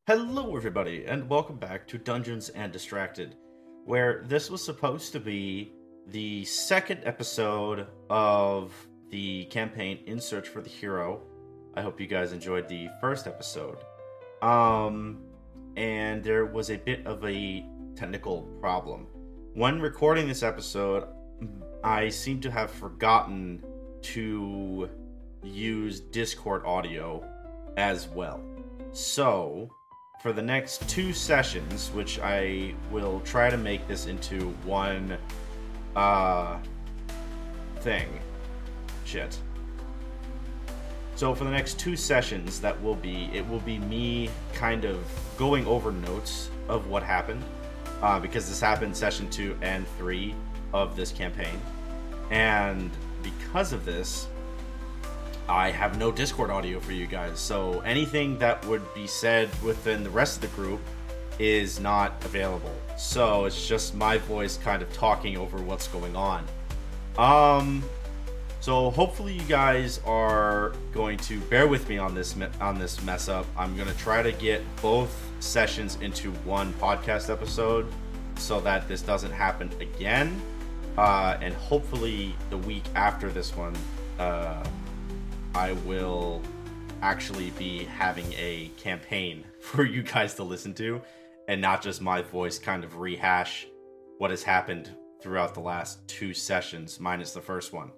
Hello, everybody, and welcome back to Dungeons and Distracted, where this was supposed to be the second episode of the campaign In Search for the Hero. I hope you guys enjoyed the first episode. Um, and there was a bit of a technical problem. When recording this episode, I seem to have forgotten to use Discord audio as well. So, for the next two sessions, which I will try to make this into one thing. Shit. So for the next two sessions, it will be me kind of going over notes of what happened, because this happened session 2 and 3 of this campaign, and because of this, I have no Discord audio for you guys, so anything that would be said within the rest of the group is not available. So it's just my voice kind of talking over what's going on. So hopefully you guys are going to bear with me on this mess up. I'm going to try to get both sessions into one podcast episode so that this doesn't happen again. And hopefully the week after this one, I will actually be having a campaign for you guys to listen to, and not just my voice kind of rehash what has happened throughout the last two sessions, minus the first one.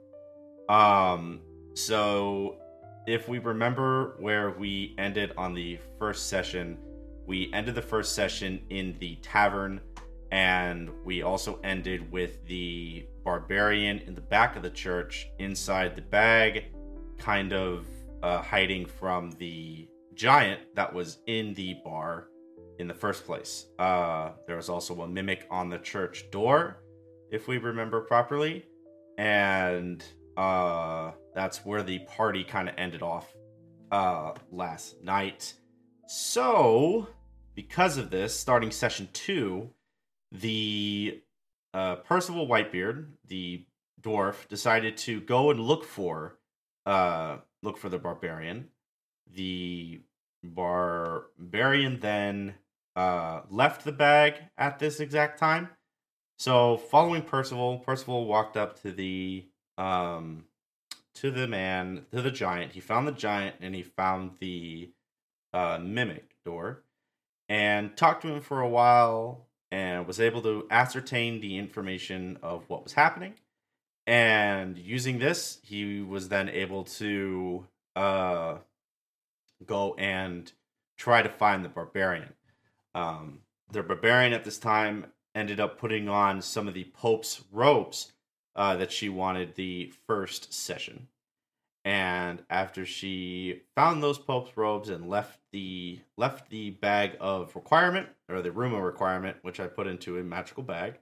So if we remember where we ended on the first session, we ended the first session in the tavern, and we also ended with the barbarian in the back of the church inside the bag, kind of hiding from the giant that was in the bar in the first place. There was also a mimic on the church door, if we remember properly, and that's where the party kind of ended off last night. So, because of this, starting session 2, the Percival Whitebeard, the dwarf, decided to go and look for the barbarian. The barbarian then left the bag at this exact time. So, following Percival walked up to the giant. He found the giant, and he found the mimic door, and talked to him for a while, and was able to ascertain the information of what was happening. And using this, he was then able to go and try to find the barbarian. The barbarian at this time ended up putting on some of the Pope's robes that she wanted the first session. And after she found those Pope's robes and left the bag of requirement, or the room of requirement, which I put into a magical bag,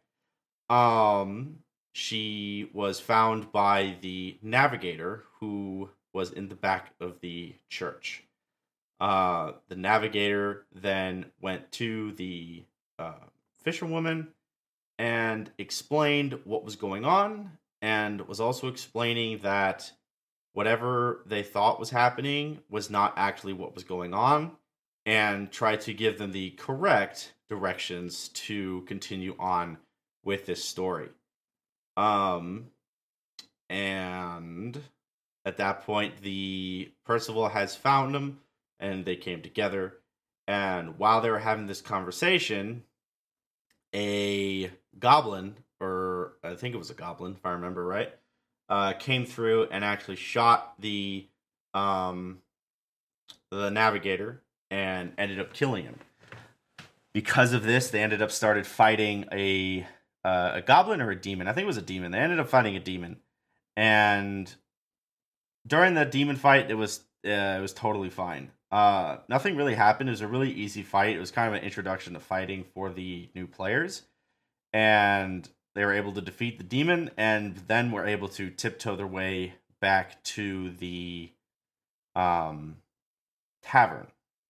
she was found by the navigator, who was in the back of the church. The navigator then went to the fisherwoman and explained what was going on, and was also explaining that whatever they thought was happening was not actually what was going on, and tried to give them the correct directions to continue on with this story. And at that point, the Percival has found him, and they came together. And while they were having this conversation, a goblin, or I think it was a goblin, if I remember right, came through and actually shot the navigator and ended up killing him. Because of this, they ended up started fighting a goblin or a demon. I think it was a demon. They ended up fighting a demon, and during that demon fight, it was totally fine. Nothing really happened. It was a really easy fight. It was kind of an introduction to fighting for the new players, and they were able to defeat the demon, and then were able to tiptoe their way back to the tavern.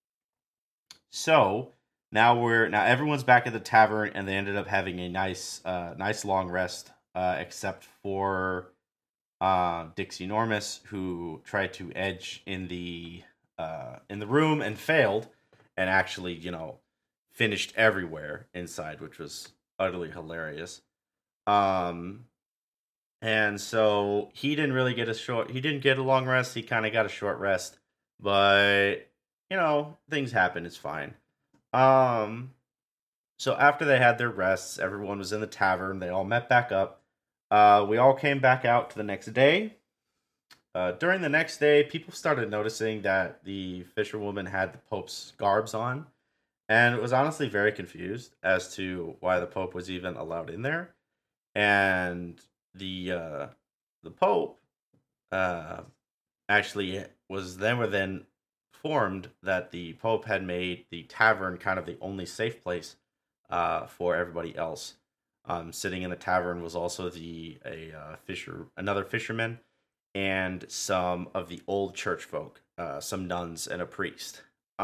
So now everyone's back at the tavern, and they ended up having a nice long rest, except for Dixie Normus, who tried to edge in the room and failed, and actually, finished everywhere inside, which was utterly hilarious. Um, and so he didn't get a long rest. He kind of got a short rest, but things happen. It's fine. Um, so after they had their rests, everyone was in the tavern. They all met back up. We all came back out to the next day. During the next day, people started noticing that the fisherwoman had the Pope's garbs on, and was honestly very confused as to why the Pope was even allowed in there. And the Pope uh, actually were then informed that the Pope had made the tavern kind of the only safe place for everybody else. Sitting in the tavern was also another fisherman, and some of the old church folk, some nuns and a priest.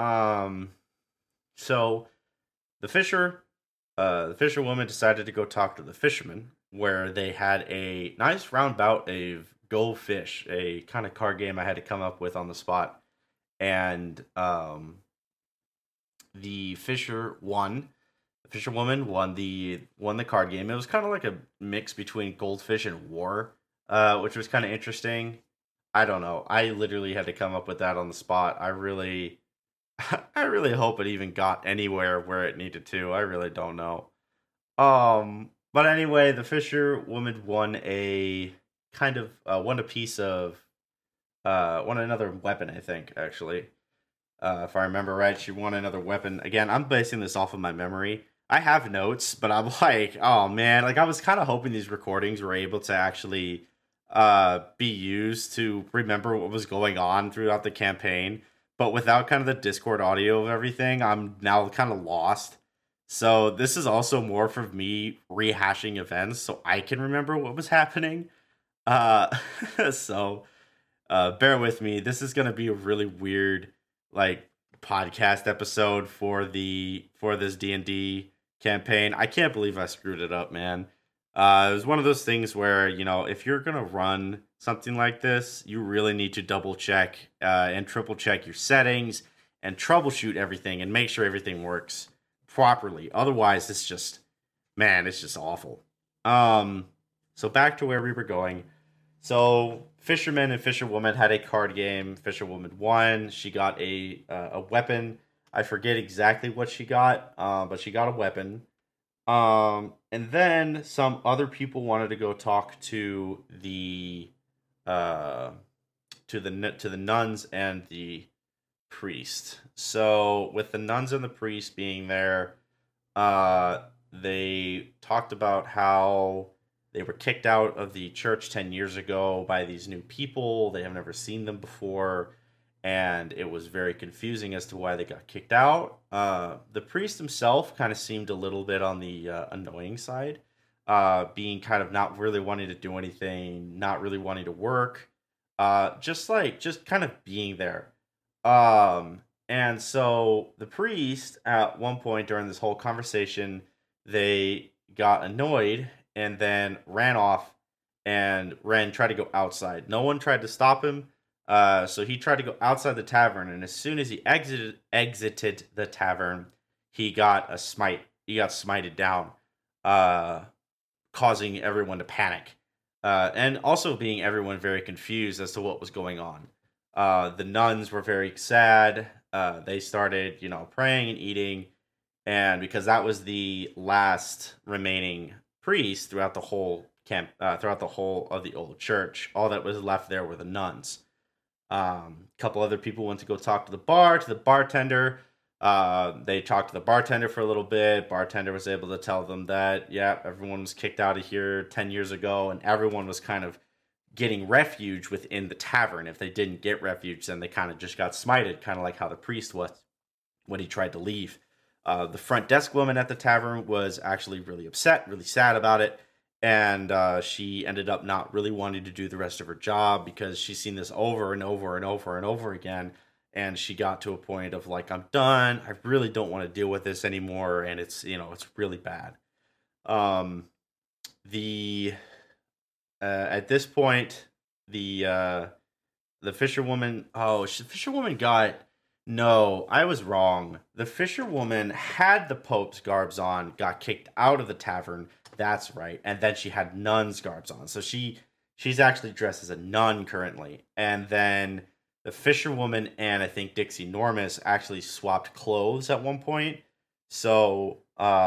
So the fisherwoman decided to go talk to the fisherman, where they had a nice round bout of Go Fish, a kind of card game I had to come up with on the spot, and the fisherwoman won the card game. It was kind of like a mix between Goldfish and War, which was kind of interesting. I don't know. I literally had to come up with that on the spot. I really hope it even got anywhere where it needed to. I really don't know. But anyway, the fisherwoman won a kind of won a piece of won another weapon, I think, actually. If I remember right, she won another weapon. Again, I'm basing this off of my memory. I have notes, but I'm like, oh man, like I was kind of hoping these recordings were able to actually be used to remember what was going on throughout the campaign. But without kind of the Discord audio of everything, I'm now kind of lost. So this is also more for me rehashing events so I can remember what was happening. Uh, so bear with me. This is gonna be a really weird like podcast episode for this D&D campaign. I can't believe I screwed it up, man. It was one of those things where, if you're gonna run something like this, you really need to double check and triple check your settings and troubleshoot everything and make sure everything works properly. Otherwise, it's just awful. So back to where we were going. So fisherman and fisherwoman had a card game. Fisherwoman won. She got a weapon. I forget exactly what she got, but she got a weapon. And then some other people wanted to go talk to the to the nuns and the priest. So with the nuns and the priest being there, they talked about how they were kicked out of the church 10 years ago by these new people. They have never seen them before, and it was very confusing as to why they got kicked out. The priest himself kind of seemed a little bit on the annoying side, being kind of not really wanting to do anything, not really wanting to work, just kind of being there. And so the priest, at one point during this whole conversation, they got annoyed and then ran off, and Ren tried to go outside. No one tried to stop him. So he tried to go outside the tavern, and as soon as he exited the tavern, he got a smite. He got smited down, causing everyone to panic, and also being everyone very confused as to what was going on. The nuns were very sad. They started, praying and eating, and because that was the last remaining priest throughout the whole throughout the whole of the old church, all that was left there were the nuns. A couple other people went to go talk to the bartender. They talked to the bartender for a little bit. Bartender was able to tell them that, yeah, everyone was kicked out of here 10 years ago, and everyone was kind of getting refuge within the tavern. If they didn't get refuge, then they kind of just got smited, kind of like how the priest was when he tried to leave. The front desk woman at the tavern was actually really upset, really sad about it. And she ended up not really wanting to do the rest of her job because she's seen this over and over and over and over again. And she got to a point of like, I'm done. I really don't want to deal with this anymore. And it's really bad. At this point, the fisherwoman got No, I was wrong. The fisherwoman had the Pope's garbs on, got kicked out of the tavern. That's right. And then she had nun's garbs on. So she's actually dressed as a nun currently. And then the fisherwoman and I think Dixie Normus actually swapped clothes at one point. So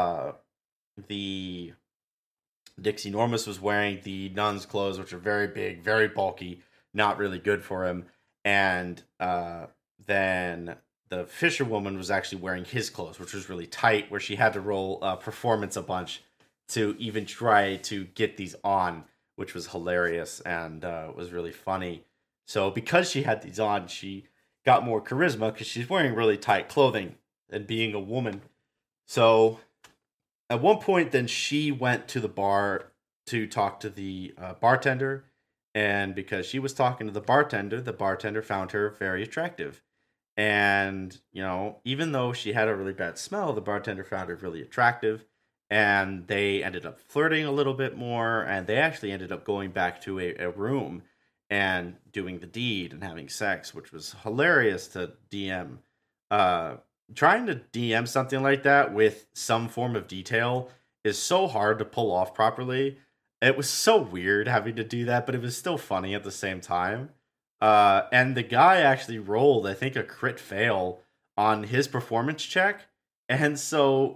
the Dixie Normus was wearing the nun's clothes, which are very big, very bulky, not really good for him. And then the fisherwoman was actually wearing his clothes, which was really tight, where she had to roll performance a bunch to even try to get these on, which was hilarious and was really funny. So because she had these on, she got more charisma because she's wearing really tight clothing and being a woman. So at one point, then she went to the bar to talk to the bartender. And because she was talking to the bartender found her very attractive. And, even though she had a really bad smell, the bartender found her really attractive. And they ended up flirting a little bit more. And they actually ended up going back to a room and doing the deed and having sex, which was hilarious to DM. Trying to DM something like that with some form of detail is so hard to pull off properly. It was so weird having to do that, but it was still funny at the same time. And the guy actually rolled, I think, a crit fail on his performance check, and so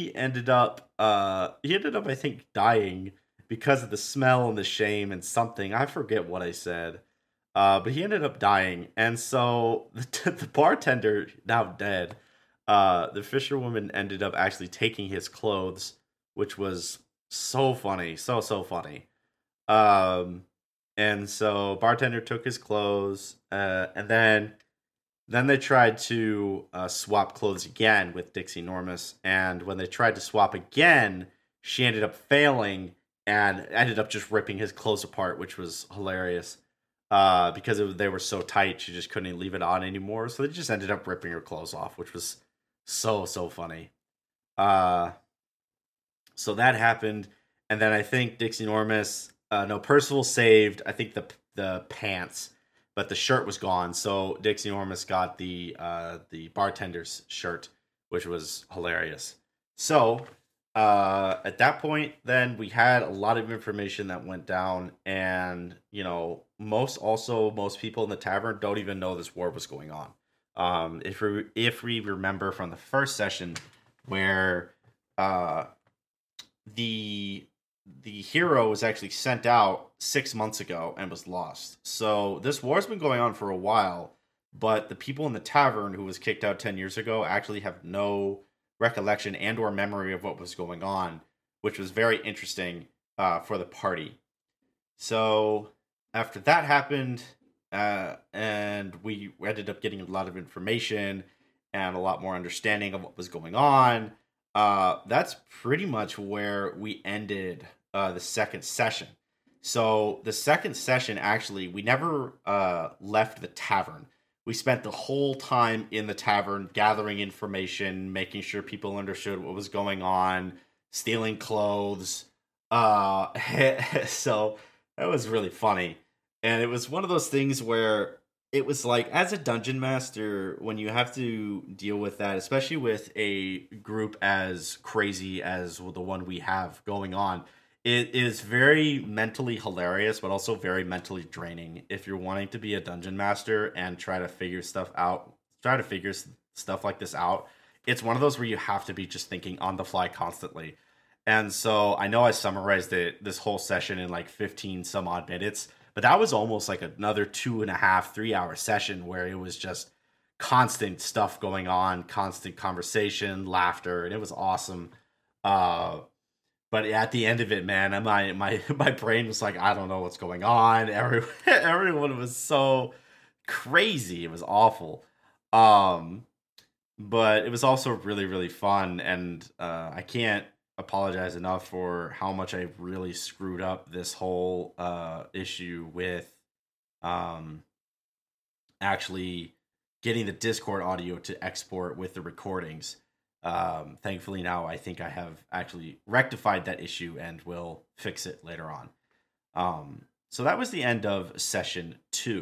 I think, dying because of the smell and the shame and something. I forget what I said, but he ended up dying, and so the bartender, now dead, the fisherwoman ended up actually taking his clothes, which was so funny, so funny. Um, and so bartender took his clothes, and then they tried to swap clothes again with Dixie Normus, and when they tried to swap again, she ended up failing and ended up just ripping his clothes apart, which was hilarious. Because they were so tight, she just couldn't leave it on anymore. So they just ended up ripping her clothes off, which was so funny. Uh, so that happened, and then I think Dixie Normus, no, Percival saved. I think the pants, but the shirt was gone. So Dixie Normus got the bartender's shirt, which was hilarious. So at that point, then we had a lot of information that went down, and most people in the tavern don't even know this war was going on. If we remember from the first session, where the the hero was actually sent out 6 months ago and was lost. So this war's been going on for a while, but the people in the tavern who was kicked out 10 years ago actually have no recollection and or memory of what was going on, which was very interesting for the party. So after that happened, and we ended up getting a lot of information and a lot more understanding of what was going on. That's pretty much where we ended the second session. So the second session, actually, we never left the tavern. We spent the whole time in the tavern gathering information, making sure people understood what was going on, stealing clothes. So that was really funny. And it was one of those things where it was like, as a dungeon master, when you have to deal with that, especially with a group as crazy as the one we have going on, it is very mentally hilarious, but also very mentally draining if you're wanting to be a dungeon master and try to figure stuff like this out. It's one of those where you have to be just thinking on the fly constantly. And so I know I summarized this whole session in like 15 some odd minutes, but that was almost like another 2.5, 3 hour session where it was just constant stuff going on, constant conversation, laughter, and it was awesome. Uh, but at the end of it, man, my brain was like, I don't know what's going on. Everyone was so crazy. It was awful. Um, but it was also really, really fun, and I can't apologize enough for how much I really screwed up this whole issue with um, actually getting the Discord audio to export with the recordings. Thankfully, now I think I have actually rectified that issue and will fix it later on. So that was the end of session 2.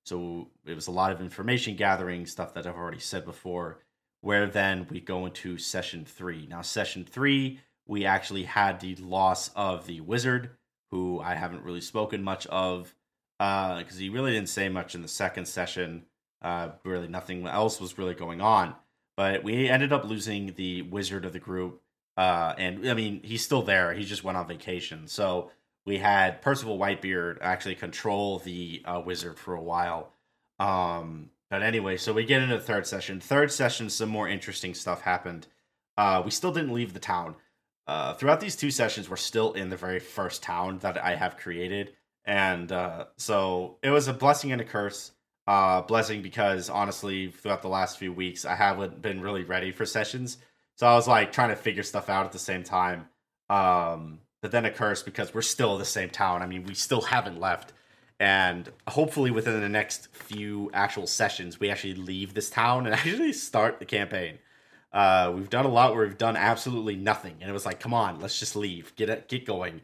So it was a lot of information gathering, stuff that I've already said before, where then we go into session 3. Now, session 3, we actually had the loss of the wizard, who I haven't really spoken much of, because he really didn't say much in the second session. Really, nothing else was really going on. But we ended up losing the wizard of the group. And I mean, he's still there. He just went on vacation. So we had Percival Whitebeard actually control the wizard for a while. But anyway, so we get into the third session. Third session, some more interesting stuff happened. We still didn't leave the town. Throughout these 2 sessions, we're still in the very first town that I have created. And so it was a blessing and a curse. Blessing because, honestly, throughout the last few weeks, I haven't been really ready for sessions. So I was like trying to figure stuff out at the same time. But then a curse because we're still the same town. I mean, we still haven't left. And hopefully within the next few actual sessions, we actually leave this town and actually start the campaign. We've done a lot where we've done absolutely nothing. And it was like, come on, let's just leave. Get going.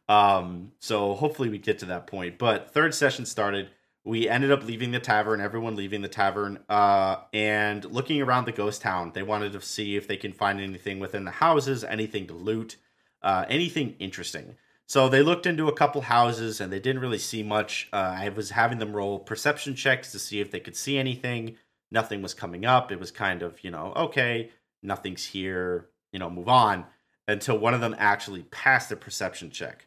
So hopefully we get to that point. But third session started. We ended up leaving the tavern, everyone leaving the tavern, and looking around the ghost town. They wanted to see if they can find anything within the houses, anything to loot, anything interesting. So they looked into a couple houses, and they didn't really see much. I was having them roll perception checks to see if they could see anything. Nothing was coming up. It was kind of, okay, nothing's here, move on. Until one of them actually passed the perception check.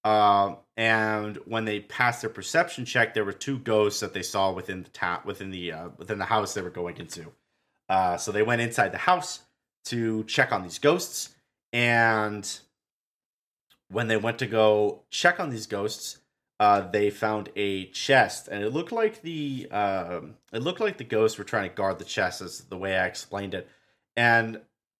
And when they passed their perception check, there were 2 ghosts that they saw within the house they were going into. So they went inside the house to check on these ghosts, and when they went to go check on these ghosts, they found a chest, and it looked like the ghosts were trying to guard the chest, as the way I explained it, and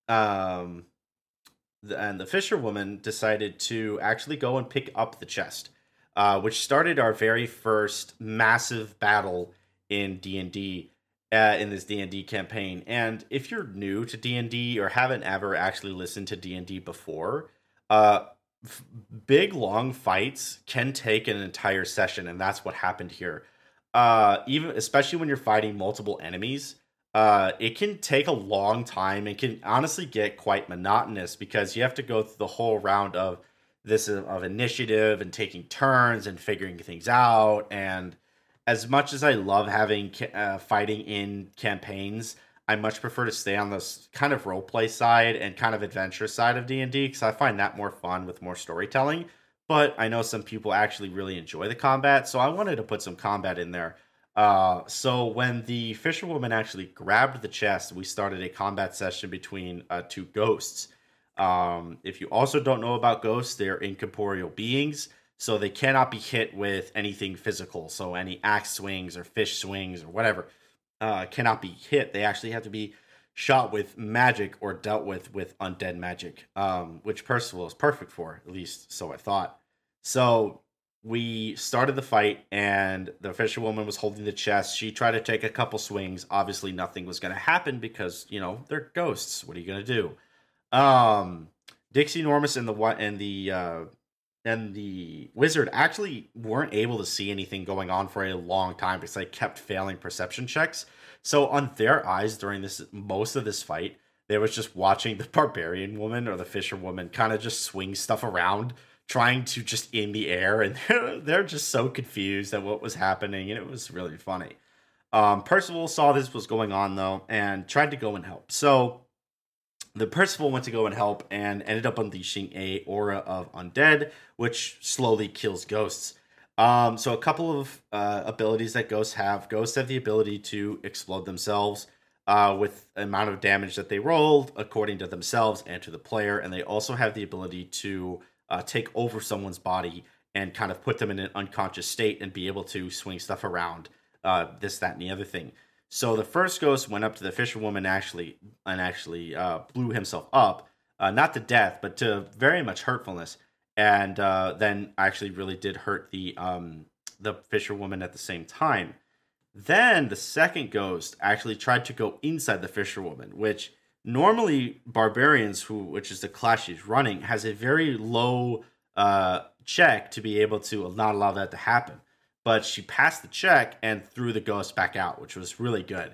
the fisherwoman decided to actually go and pick up the chest, which started our very first massive battle in D&D, in this D&D campaign. And if you're new to D&D or haven't ever actually listened to D&D before, big long fights can take an entire session, and that's what happened here. Even especially when you're fighting multiple enemies. It can take a long time and can honestly get quite monotonous because you have to go through the whole round of initiative and taking turns and figuring things out. And as much as I love having fighting in campaigns, I much prefer to stay on this kind of roleplay side and kind of adventure side of D&D because I find that more fun with more storytelling. But I know some people actually really enjoy the combat, so I wanted to put some combat in there. So when the fisherwoman actually grabbed the chest, we started a combat session between 2 ghosts. If you also don't know about ghosts, they're incorporeal beings, so they cannot be hit with anything physical. So any axe swings or fish swings or whatever cannot be hit. They actually have to be shot with magic or dealt with undead magic, which Percival is perfect for, at least so I thought. So we started the fight, and the fisherwoman was holding the chest. She tried to take a couple swings. Obviously, nothing was going to happen because, they're ghosts. What are you going to do? Dixie Normus and the wizard actually weren't able to see anything going on for a long time because they kept failing perception checks. So on their eyes during most of this fight, they was just watching the barbarian woman or the fisherwoman kind of just swing stuff around, trying to just in the air, and they're just so confused at what was happening, and it was really funny. Percival saw this was going on, though, and tried to go and help. So the Percival went to go and help and ended up unleashing a aura of undead, which slowly kills ghosts. So a couple of abilities that ghosts have. Ghosts have the ability to explode themselves with the amount of damage that they rolled, according to themselves and to the player, and they also have the ability to take over someone's body and kind of put them in an unconscious state and be able to swing stuff around, this, that, and the other thing. So the first ghost went up to the fisherwoman and actually blew himself up, not to death, but to very much hurtfulness, and then actually really did hurt the fisherwoman at the same time. Then the second ghost actually tried to go inside the fisherwoman, which normally barbarians, which is the class she's running, has a very low check to be able to not allow that to happen. but she passed the check and threw the ghost back out, which was really good.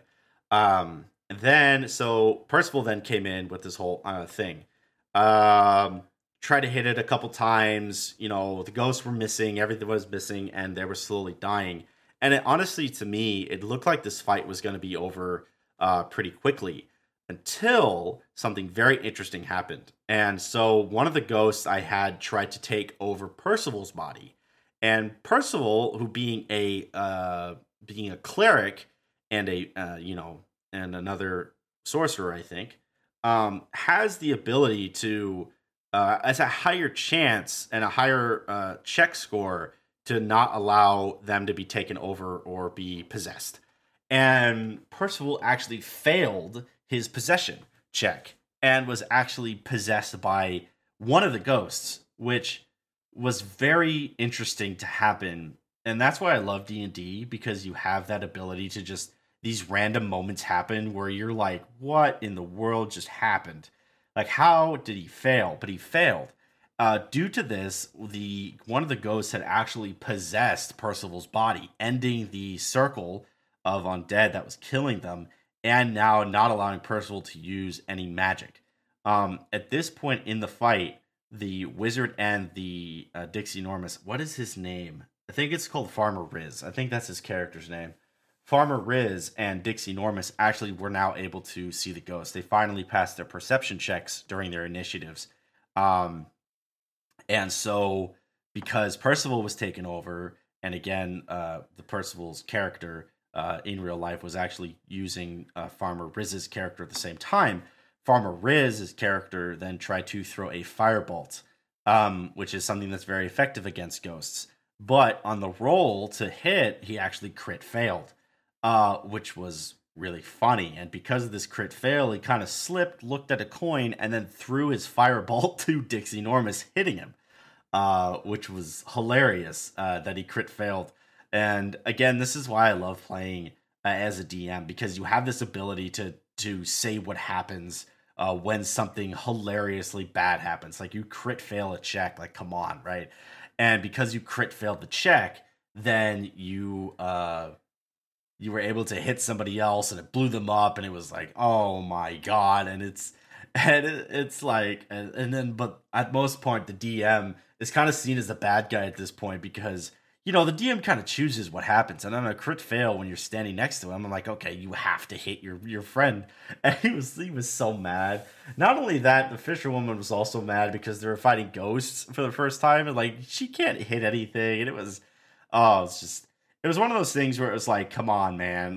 So Percival then came in with this whole thing. Tried to hit it a couple times. The ghosts were missing, everything was missing, and they were slowly dying. And honestly, to me, it looked like this fight was going to be over pretty quickly until something very interesting happened. And so one of the ghosts I had tried to take over Percival's body, and Percival, who being a cleric and and another sorcerer, I think, has the ability to, as a higher chance and a higher check score, to not allow them to be taken over or be possessed. And Percival actually failed his possession check and was actually possessed by one of the ghosts, which was very interesting to happen. And that's why I love D&D, because you have that ability to just, these random moments happen where you're like, what in the world just happened? Like, how did he fail? But he failed. Due to this, one of the ghosts had actually possessed Percival's body, ending the circle of undead that was killing them, and now not allowing Percival to use any magic. At this point in the fight, the wizard and the Dixie Normus, what is his name? I think it's called Farmer Riz. I think that's his character's name. Farmer Riz and Dixie Normus actually were now able to see the ghost. They finally passed their perception checks during their initiatives. And so, because Percival was taken over, and again, the Percival's character in real life was actually using Farmer Riz's character at the same time, Farmer Riz's character then tried to throw a firebolt, which is something that's very effective against ghosts. But on the roll to hit, he actually crit failed, which was really funny. And because of this crit fail, he kind of slipped, looked at a coin, and then threw his firebolt to Dixie Normus, hitting him, which was hilarious that he crit failed. And again, this is why I love playing as a DM, because you have this ability to say what happens when something hilariously bad happens. Like, you crit fail a check, like, come on, right? And because you crit failed the check, then you were able to hit somebody else, and it blew them up, and it was like, oh my god. And it's like, and then, but at most point, the DM is kind of seen as the bad guy at this point, because the DM kind of chooses what happens. And on a crit fail, when you're standing next to him, I'm like, okay, you have to hit your friend. And he was so mad. Not only that, the fisherwoman was also mad because they were fighting ghosts for the first time, and like, she can't hit anything. And it was one of those things where it was like, come on, man.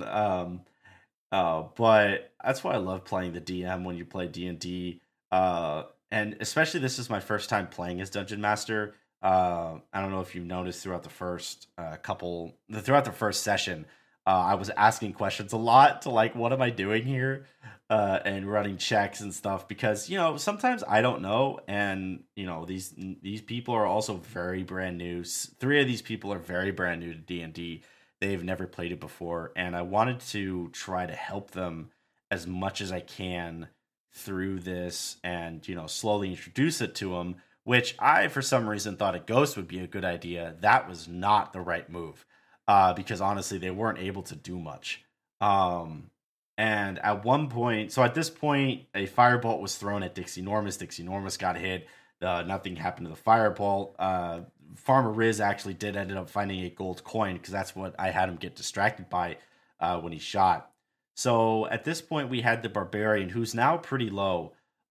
But that's why I love playing the DM when you play D&D. And especially, this is my first time playing as Dungeon Master. I don't know if you've noticed throughout the first session, I was asking questions a lot to, like, what am I doing here? And running checks and stuff, because, sometimes I don't know. And, these people are also very brand new. 3 of these people are very brand new to D&D. They've never played it before. And I wanted to try to help them as much as I can through this, and, slowly introduce it to them, which I, for some reason, thought a ghost would be a good idea. That was not the right move, because honestly, they weren't able to do much. And at one point, so at this point, a firebolt was thrown at Dixie Normus. Dixie Normus got hit. Nothing happened to the firebolt. Farmer Riz actually did end up finding a gold coin, because that's what I had him get distracted by when he shot. So at this point, we had the barbarian, who's now pretty low.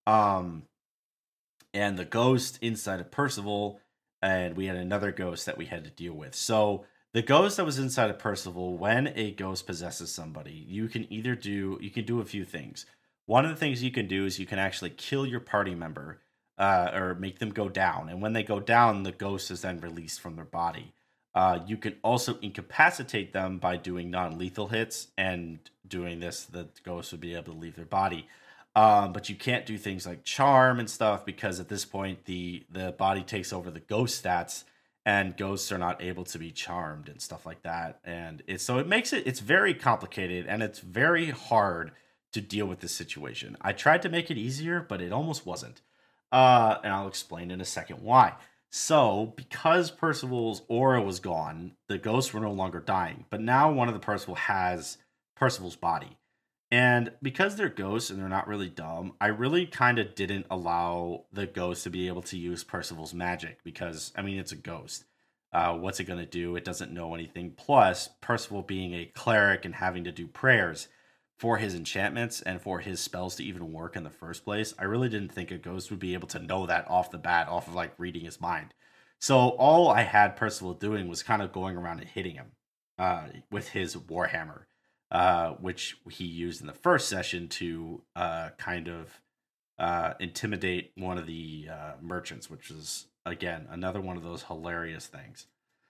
And the ghost inside of Percival, and we had another ghost that we had to deal with. So the ghost that was inside of Percival, when a ghost possesses somebody, you can do a few things. One of the things you can do is you can actually kill your party member, or make them go down. And when they go down, the ghost is then released from their body. You can also incapacitate them by doing non-lethal hits, and doing this, the ghost would be able to leave their body. But you can't do things like charm and stuff, because at this point the body takes over the ghost stats, and ghosts are not able to be charmed and stuff like that. And it's very complicated, and it's very hard to deal with this situation. I tried to make it easier, but it almost wasn't. And I'll explain in a second why. So, because Percival's aura was gone, the ghosts were no longer dying. But now one of the Percival has Percival's body. And because they're ghosts and they're not really dumb, I really kind of didn't allow the ghost to be able to use Percival's magic because, I mean, it's a ghost. What's it going to do? It doesn't know anything. Plus, Percival being a cleric and having to do prayers for his enchantments and for his spells to even work in the first place, I really didn't think a ghost would be able to know that off the bat, off of like reading his mind. So all I had Percival doing was kind of going around and hitting him with his Warhammer, which he used in the first session to kind of intimidate one of the merchants, which was, again, another one of those hilarious things.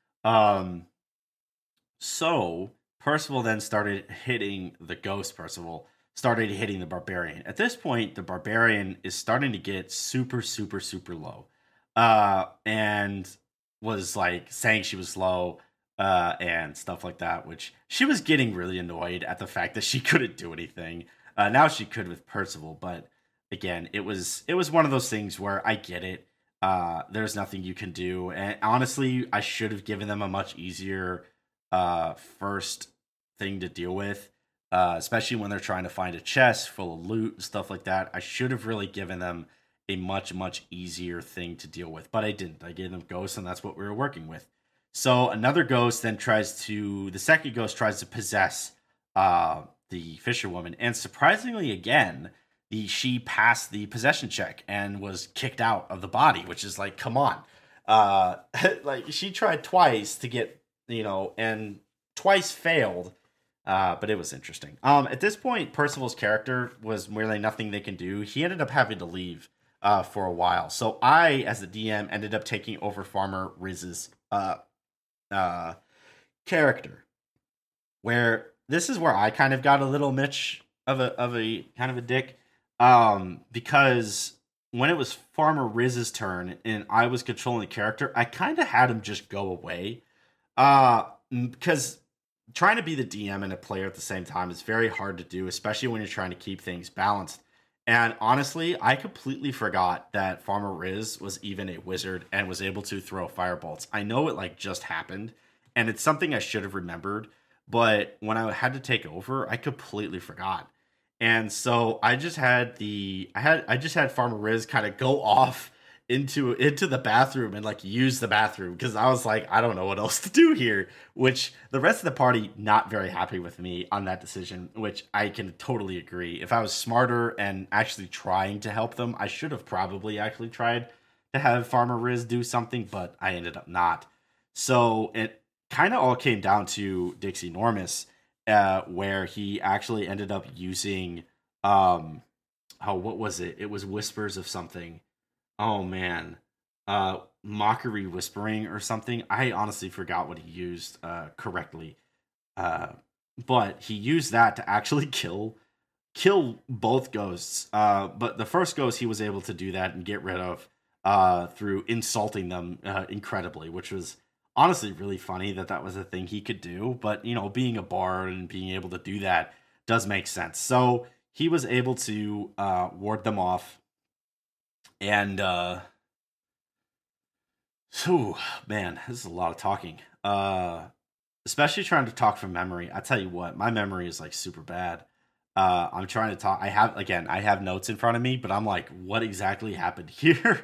So Percival then started hitting the ghost. Percival started hitting the barbarian. At this point, the barbarian is starting to get super, super, super low, and was like saying she was low, and stuff like that. Which she was getting really annoyed at the fact that she couldn't do anything. Now she could with Percival, but again, it was one of those things where I get it. There's nothing you can do, and honestly, I should have given them a much easier first thing to deal with, especially when they're trying to find a chest full of loot and stuff like that. I should have really given them a much easier thing to deal with, but I didn't. I gave them ghosts, and that's what we were working with. So another ghost then the second ghost tries to possess the fisherwoman, and surprisingly again, she passed the possession check and was kicked out of the body, which is like, come on. Like she tried twice to get, and twice failed. But it was interesting. At this point, Percival's character was really nothing they can do. He ended up having to leave for a while. So I, as the DM, ended up taking over Farmer Riz's character. Where this is where I kind of got a little Mitch of a kind of a dick. Because when it was Farmer Riz's turn and I was controlling the character, I kind of had him just go away. Because trying to be the DM and a player at the same time is very hard to do, especially when you're trying to keep things balanced. And honestly, I completely forgot that Farmer Riz was even a wizard and was able to throw firebolts. I know it like just happened, and it's something I should have remembered, but when I had to take over, I completely forgot. And so I just had Farmer Riz kind of go off into the bathroom and like use the bathroom because I was like, I don't know what else to do here, which the rest of the party not very happy with me on that decision, which I can totally agree. If I was smarter and actually trying to help them, I should have probably actually tried to have Farmer Riz do something, but I ended up not. So it kind of all came down to Dixie Normus, where he actually ended up using what was it? It was Whispers of something. Oh man. Mockery whispering or something. I honestly forgot what he used correctly. But he used that to actually kill both ghosts. But the first ghost he was able to do that and get rid of through insulting them incredibly, which was honestly really funny that was a thing he could do. But being a bard and being able to do that does make sense. So he was able to ward them off. And man, this is a lot of talking. Especially trying to talk from memory. I tell you what, my memory is like super bad. I'm trying to talk. I have notes in front of me, but I'm like, what exactly happened here?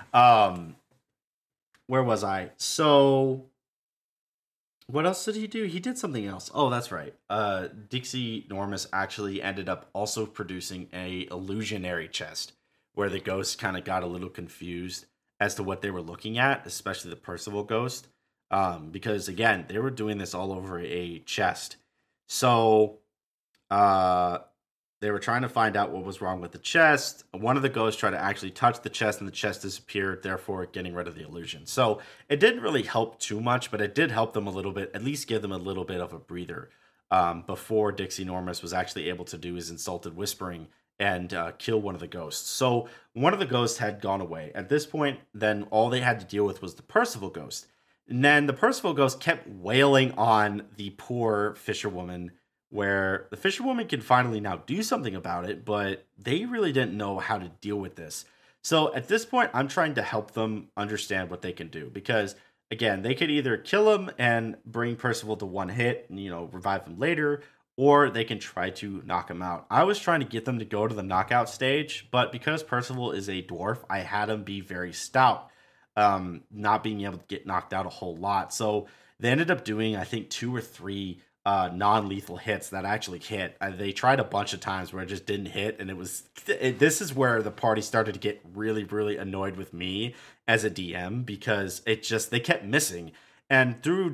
Where was I? So what else did he do? He did something else. Oh, that's right. Dixie Normus actually ended up also producing a illusionary chest where the ghosts kind of got a little confused as to what they were looking at, especially the Percival ghost. Because again, they were doing this all over a chest. So they were trying to find out what was wrong with the chest. One of the ghosts tried to actually touch the chest and the chest disappeared, therefore getting rid of the illusion. So it didn't really help too much, but it did help them a little bit, at least give them a little bit of a breather before Dixie Normus was actually able to do his insulted whispering and kill one of the ghosts. So one of the ghosts had gone away. At this point, then all they had to deal with was the Percival ghost. And then the Percival ghost kept wailing on the poor fisherwoman, where the fisherwoman can finally now do something about it, but they really didn't know how to deal with this. So at this point, I'm trying to help them understand what they can do because again, they could either kill him and bring Percival to one hit and revive him later, or they can try to knock him out. I was trying to get them to go to the knockout stage, but because Percival is a dwarf, I had him be very stout, not being able to get knocked out a whole lot. So they ended up doing, I think, 2 or 3 non-lethal hits that actually hit. They tried a bunch of times where it just didn't hit, and this is where the party started to get really, really annoyed with me as a DM because they kept missing. And through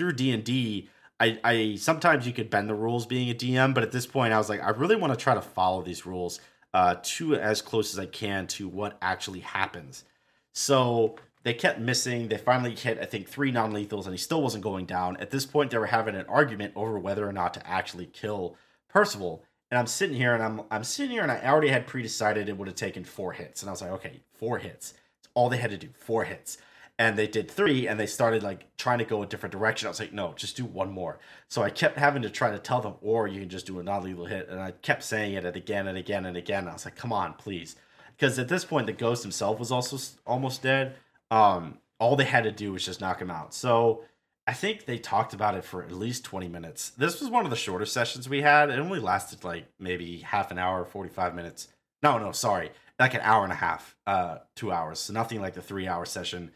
D&D, I sometimes you could bend the rules being a DM, but at this point I was like, I really want to try to follow these rules to as close as I can to what actually happens. So they kept missing. They finally hit, I think, 3 non-lethals, and he still wasn't going down. At this point, they were having an argument over whether or not to actually kill Percival. And I'm sitting here, and I already had pre-decided it would have taken 4 hits. And I was like, okay, 4 hits. It's all they had to do, 4 hits. And they did 3, and they started like trying to go a different direction. I was like, no, just do 1 more. So I kept having to try to tell them, or you can just do a non-lethal hit. And I kept saying it again and again and again. And I was like, come on, please. Because at this point, the ghost himself was also almost dead. All they had to do was just knock him out. So I think they talked about it for at least 20 minutes. This was one of the shorter sessions we had. It only lasted like maybe half an hour, 45 minutes. No, sorry. Like an hour and a half, 2 hours. So nothing like the 3-hour session.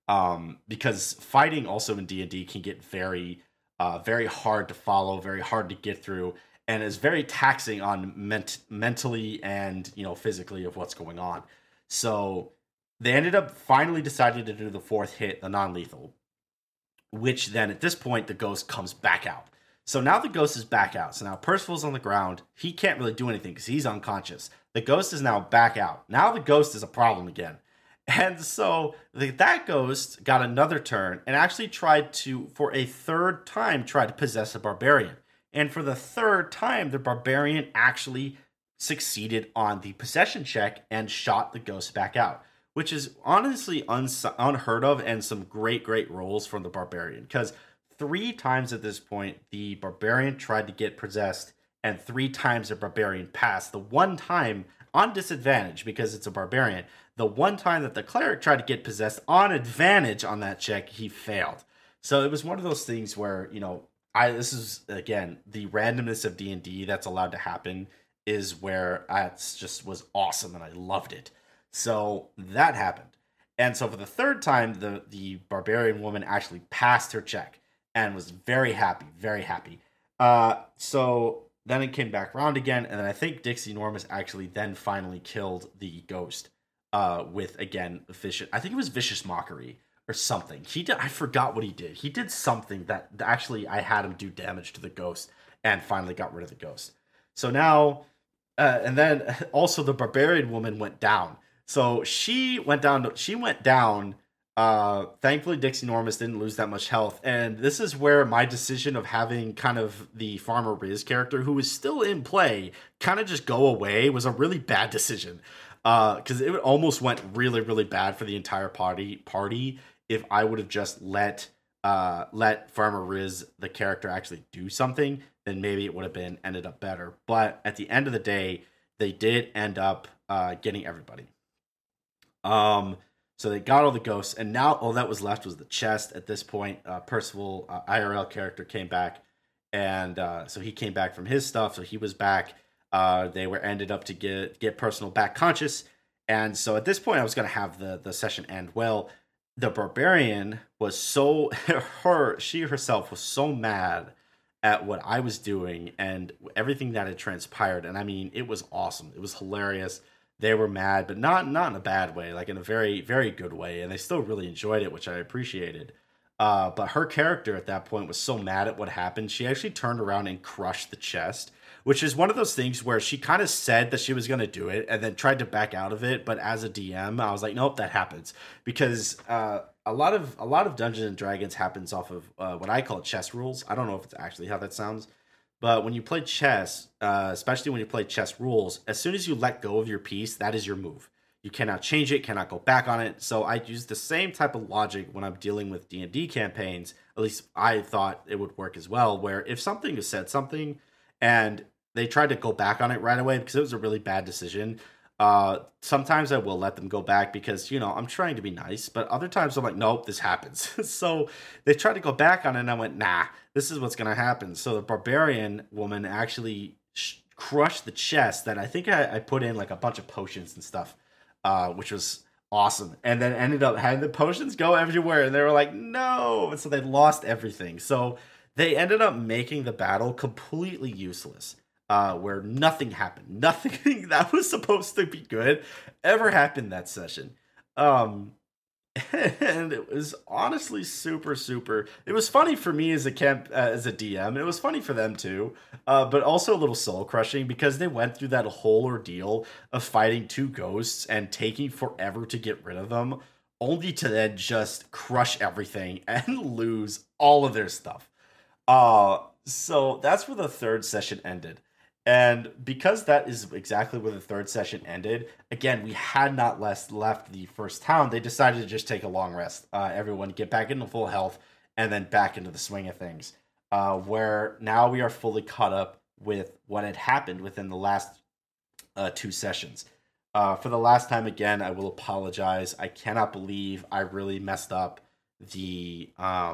Because fighting also in D&D can get very, very hard to follow, very hard to get through, and is very taxing on mentally and, physically of what's going on. So they ended up finally deciding to do the 4th hit, the non-lethal, which then at this point, the ghost comes back out. So now the ghost is back out. So now Percival's on the ground. He can't really do anything because he's unconscious. The ghost is now back out. Now the ghost is a problem again. And so that ghost got another turn and actually tried to, for a 3rd time, try to possess a barbarian. And for the 3rd time, the barbarian actually succeeded on the possession check and shot the ghost back out, which is honestly unheard of, and some great rolls from the barbarian. Because 3 times at this point, the barbarian tried to get possessed, and 3 times the barbarian passed. The one time on disadvantage because it's a barbarian. The one time that the cleric tried to get possessed on advantage on that check, he failed. So it was one of those things where, this is, again, the randomness of D&D that's allowed to happen is where it just was awesome, and I loved it. So that happened. And so for the 3rd time, the barbarian woman actually passed her check and was very happy, very happy. So then it came back around again, and then I think Dixie Normus actually then finally killed the ghost with, again, vicious mockery or something. I forgot what he did. He did something that actually I had him do damage to the ghost and finally got rid of the ghost. So now, and then also the barbarian woman went down. So she went down. Thankfully, Dixie Normus didn't lose that much health. And this is where my decision of having kind of the Farmer Riz character, who is still in play, kind of just go away was a really bad decision. Because it almost went really, really bad for the entire party if I would have just let Farmer Riz, the character, actually do something. Then maybe it would have ended up better. But at the end of the day, they did end up getting everybody. So they got all the ghosts, and now all that was left was the chest. At this point, Percival, IRL character, came back, and so he came back from his stuff. So he was back. They ended up to get Percival back conscious, and so at this point, I was going to have the session end. Well, the barbarian was she herself was so mad at what I was doing and everything that had transpired, and I mean, it was awesome. It was hilarious. They were mad, but not in a bad way, like in a very, very good way. And they still really enjoyed it, which I appreciated. But her character at that point was so mad at what happened, she actually turned around and crushed the chest, which is one of those things where she kind of said that she was going to do it and then tried to back out of it. But as a DM, I was like, nope, that happens. Because a lot of Dungeons and Dragons happens off of what I call chess rules. I don't know if it's actually how that sounds. But when you play chess, especially when you play chess rules, as soon as you let go of your piece, that is your move. You cannot change it, cannot go back on it. So I use the same type of logic when I'm dealing with D&D campaigns. At least I thought it would work as well, where if something has said something and they tried to go back on it right away because it was a really bad decision, Sometimes I will let them go back because, I'm trying to be nice, but other times I'm like, nope, this happens. So they tried to go back on it, and I went, nah, this is what's going to happen. So the barbarian woman actually crushed the chest that I think I put in like a bunch of potions and stuff, which was awesome. And then ended up having the potions go everywhere, and they were like, no. And so they lost everything. So they ended up making the battle completely useless. Where nothing happened. Nothing that was supposed to be good ever happened that session. And it was honestly super. It was funny for me as a DM. It was funny for them too, but also a little soul crushing because they went through that whole ordeal of fighting two ghosts and taking forever to get rid of them, only to then just crush everything and lose all of their stuff. So that's where the third session ended. And because that is exactly where the third session ended, again, we had not left the first town. They decided to just take a long rest. Everyone get back into full health and then back into the swing of things. Where now we are fully caught up with what had happened within the last two sessions. For the last time, again, I will apologize. I cannot believe I really messed up the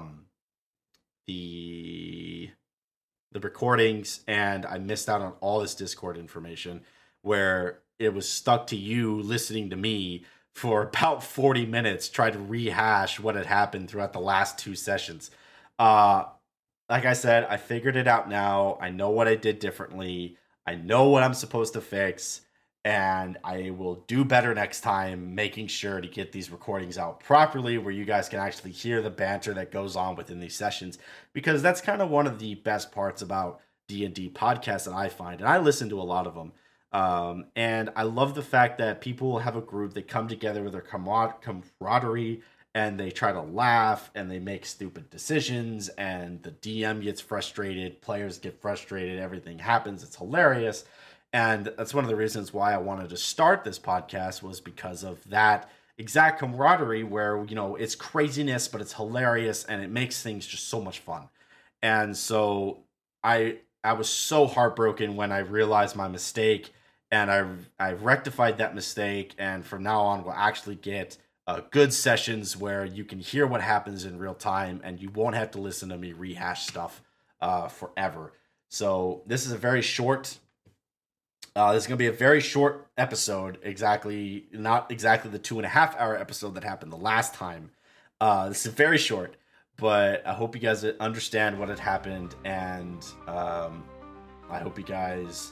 recordings, and I missed out on all this Discord information where it was stuck to you listening to me for about 40 minutes try to rehash what had happened throughout the last two sessions. Like I said, I figured it out now. I know what I did differently. I know what I'm supposed to fix, and I will do better next time, making sure to get these recordings out properly where you guys can actually hear the banter that goes on within these sessions, because that's kind of one of the best parts about D&D podcasts that I find, and I listen to a lot of them. And I love the fact that people have a group that come together with their camaraderie, and they try to laugh, and they make stupid decisions, and the DM gets frustrated, players get frustrated, everything happens. It's hilarious. And that's one of the reasons why I wanted to start this podcast, was because of that exact camaraderie where, it's craziness, but it's hilarious and it makes things just so much fun. And so I was so heartbroken when I realized my mistake, and I rectified that mistake. And from now on, we'll actually get good sessions where you can hear what happens in real time and you won't have to listen to me rehash stuff forever. So this is a very short... this is going to be a very short episode, not exactly the 2.5-hour episode that happened the last time. This is very short, but I hope you guys understand what had happened, and I hope you guys,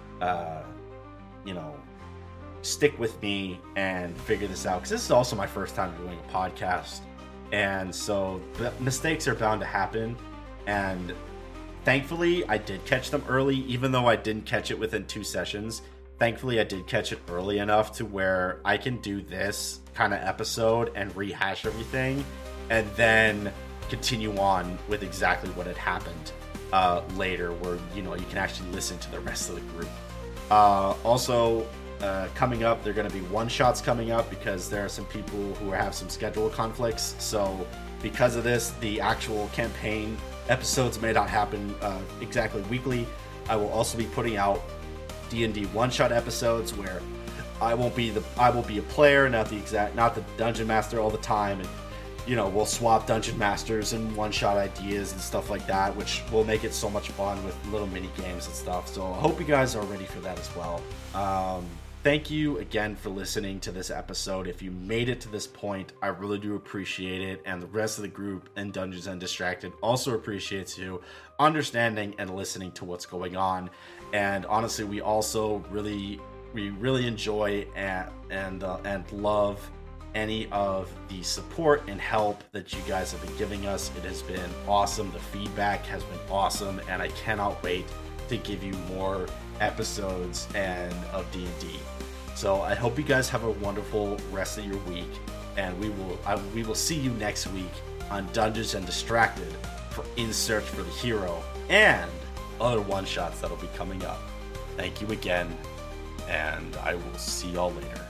stick with me and figure this out, because this is also my first time doing a podcast, and so mistakes are bound to happen, and thankfully, I did catch them early, even though I didn't catch it within 2 sessions. Thankfully, I did catch it early enough to where I can do this kind of episode and rehash everything, and then continue on with exactly what had happened later, where, you can actually listen to the rest of the group. Also, coming up, there are going to be one-shots coming up, because there are some people who have some schedule conflicts. So because of this, the actual campaign episodes may not happen exactly weekly. I will also be putting out D&D one-shot episodes where I will be a player, not the dungeon master all the time, and we'll swap dungeon masters and one-shot ideas and stuff like that, which will make it so much fun with little mini games and stuff. So I hope you guys are ready for that as well. Thank you again for listening to this episode. If you made it to this point, I really do appreciate it. And the rest of the group and Dungeons Undistracted also appreciates you understanding and listening to what's going on. And honestly, we also really enjoy and love any of the support and help that you guys have been giving us. It has been awesome. The feedback has been awesome, and I cannot wait to give you more episodes and of D&D. So I hope you guys have a wonderful rest of your week, and we will see you next week on Dungeons and Distracted for In Search for the Hero and other one-shots that'll be coming up. Thank you again, and I will see y'all later.